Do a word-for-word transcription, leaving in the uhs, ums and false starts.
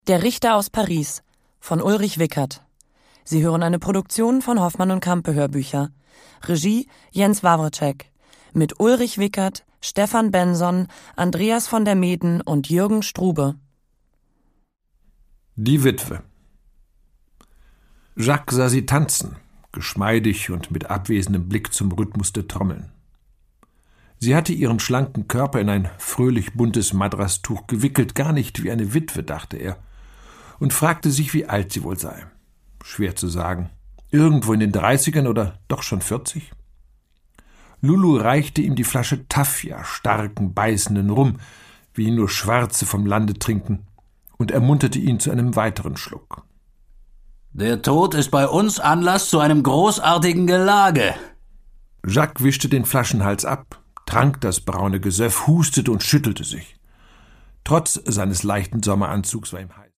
Der Richter aus Paris von Ulrich Wickert. Sie hören eine Produktion von Hoffmann und Campe Hörbücher. Regie Jens Wawrcek. Mit Ulrich Wickert, Stefan Benson, Andreas von der Meeden und Jürgen Strube. Die Witwe. Jacques sah sie tanzen, geschmeidig und mit abwesendem Blick zum Rhythmus der Trommeln. Sie hatte ihren schlanken Körper in ein fröhlich buntes Madrastuch gewickelt, gar nicht wie eine Witwe, dachte er, und fragte sich, wie alt sie wohl sei. Schwer zu sagen. Irgendwo in den Dreißigern oder doch schon vierzig? Lulu reichte ihm die Flasche Tafia, starken, beißenden Rum, wie ihn nur Schwarze vom Lande trinken, und ermunterte ihn zu einem weiteren Schluck. Der Tod ist bei uns Anlass zu einem großartigen Gelage. Jacques wischte den Flaschenhals ab, trank das braune Gesöff, hustete und schüttelte sich. Trotz seines leichten Sommeranzugs war ihm heiß.